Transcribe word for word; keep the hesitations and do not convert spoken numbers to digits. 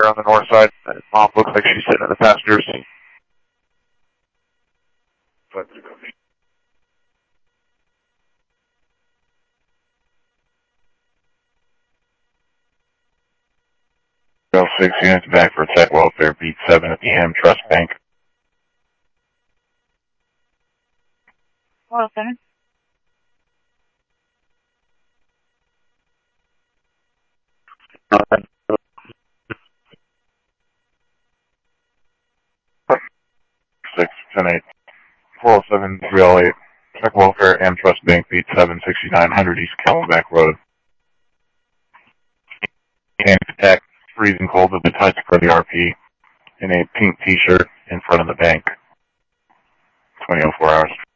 on the north side. Mom looks like she's sitting in the passenger seat. Six units back for tech welfare, beat seven at the Ham Trust Bank. Hello, seven. Six ten eight. Four oh seven three oh eight. Tech welfare, Ham Trust Bank, beat seven sixty nine hundred East Camelback Road. And tech, freezing cold with the touch for the R P in a pink T-shirt in front of the bank. twenty oh four hours.